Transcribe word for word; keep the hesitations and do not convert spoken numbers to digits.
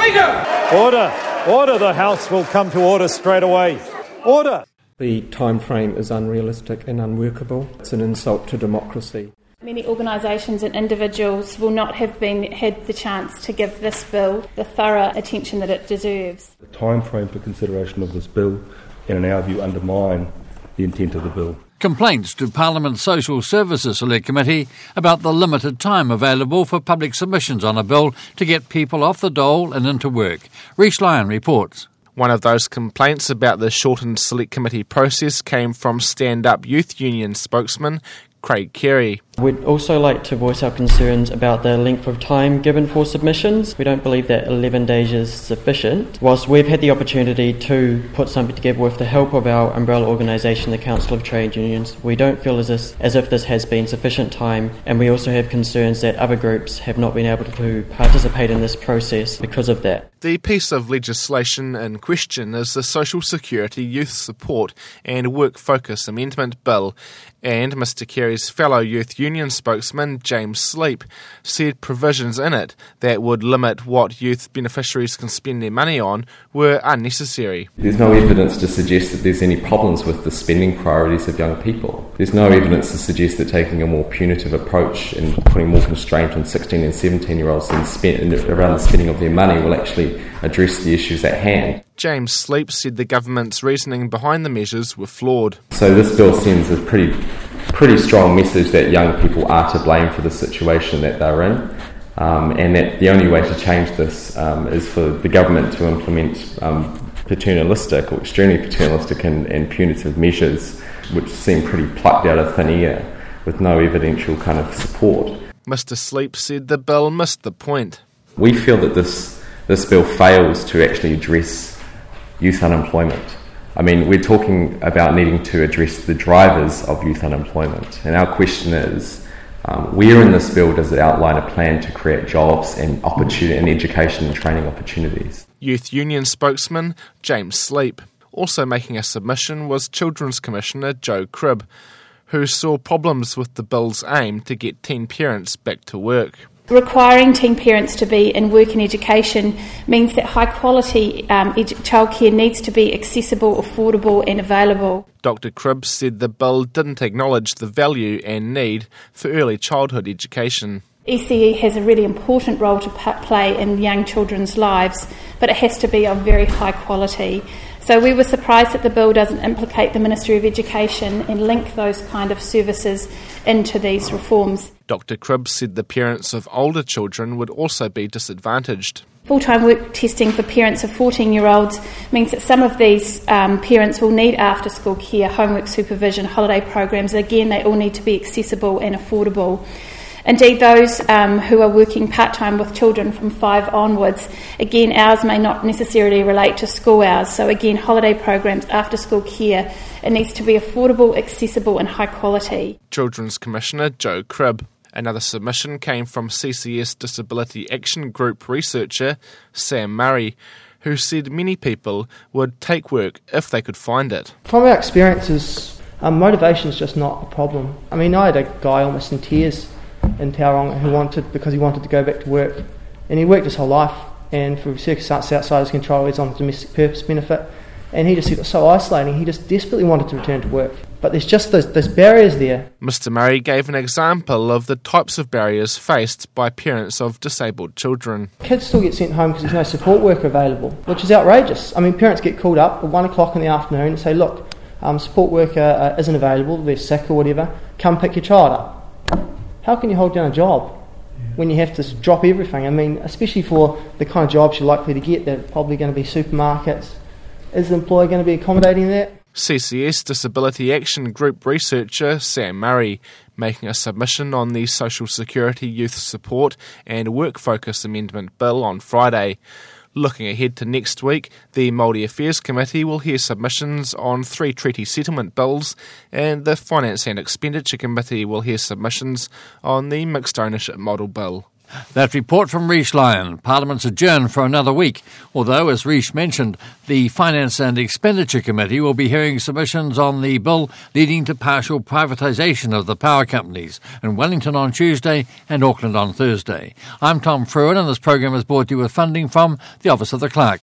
Speaker! Order! Order! The House will come to order straight away. Order! The time frame is unrealistic and unworkable. It's an insult to democracy. Many organisations and individuals will not have been had the chance to give this bill the thorough attention that it deserves. The time frame for consideration of this bill, and in our view, undermine the intent of the bill. Complaints to Parliament's Social Services Select Committee about the limited time available for public submissions on a bill to get people off the dole and into work. Rhys Lyon reports. One of those complaints about the shortened Select Committee process came from Stand Up Youth Union spokesman Craig Carey. We'd also like to voice our concerns about the length of time given for submissions. We don't believe that eleven days is sufficient. Whilst we've had the opportunity to put something together with the help of our umbrella organisation, the Council of Trade Unions, we don't feel as, this, as if this has been sufficient time, and we also have concerns that other groups have not been able to participate in this process because of that. The piece of legislation in question is the Social Security Youth Support and Work Focus Amendment Bill, and Mr Carey's fellow Youth Union spokesman, James Sleep, said provisions in it that would limit what youth beneficiaries can spend their money on were unnecessary. There's no evidence to suggest that there's any problems with the spending priorities of young people. There's no evidence to suggest that taking a more punitive approach and putting more constraint on sixteen and seventeen year olds and spend, around the spending of their money will actually address the issues at hand. James Sleep said the government's reasoning behind the measures were flawed. So this bill sends a pretty pretty strong message that young people are to blame for the situation that they're in, um, and that the only way to change this um, is for the government to implement um, paternalistic or extremely paternalistic and, and punitive measures, which seem pretty plucked out of thin air with no evidential kind of support. Mr Sleep said the bill missed the point. We feel that this this bill fails to actually address youth unemployment. I mean, we're talking about needing to address the drivers of youth unemployment. And our question is, um, where in this bill does it outline a plan to create jobs and opportunity and education and training opportunities? Youth Union spokesman James Sleep. Also making a submission was Children's Commissioner Joe Cribb, who saw problems with the bill's aim to get teen parents back to work. Requiring teen parents to be in work and education means that high quality um, edu- childcare needs to be accessible, affordable and available. Doctor Cribb said the bill didn't acknowledge the value and need for early childhood education. E C E has a really important role to p- play in young children's lives, but it has to be of very high quality. So we were surprised that the bill doesn't implicate the Ministry of Education and link those kind of services into these reforms. Doctor Cribb said the parents of older children would also be disadvantaged. Full-time work testing for parents of fourteen-year-olds means that some of these um, parents will need after-school care, homework supervision, holiday programs. Again, they all need to be accessible and affordable. Indeed, those um, who are working part-time with children from five onwards, again, hours may not necessarily relate to school hours. So again, holiday programs, after-school care, it needs to be affordable, accessible and high quality. Children's Commissioner Joe Cribb. Another submission came from C C S Disability Action Group researcher Sam Murray, who said many people would take work if they could find it. From our experiences, um, motivation is just not a problem. I mean, I had a guy almost in tears in Tauranga who wanted, because he wanted to go back to work, and he worked his whole life, and for circumstances outside his control, he's on domestic purpose benefit, and he just said it was so isolating, he just desperately wanted to return to work. But there's just those, those barriers there. Mister Murray gave an example of the types of barriers faced by parents of disabled children. Kids still get sent home because there's no support worker available, which is outrageous. I mean, parents get called up at one o'clock in the afternoon and say, look, um, support worker uh, isn't available, they're sick or whatever, come pick your child up. How can you hold down a job when you have to drop everything? I mean, especially for the kind of jobs you're likely to get, they're probably going to be supermarkets. Is the employer going to be accommodating that? C C S Disability Action Group researcher Sam Murray making a submission on the Social Security Youth Support and Work Focus Amendment Bill on Friday. Looking ahead to next week, the Māori Affairs Committee will hear submissions on three treaty settlement bills, and the Finance and Expenditure Committee will hear submissions on the Mixed Ownership Model Bill. That report from Rhys Lyon. Parliament's adjourned for another week, although, as Rhys mentioned, the Finance and Expenditure Committee will be hearing submissions on the bill leading to partial privatisation of the power companies in Wellington on Tuesday and Auckland on Thursday. I'm Tom Fruin, and this program is brought to you with funding from the Office of the Clerk.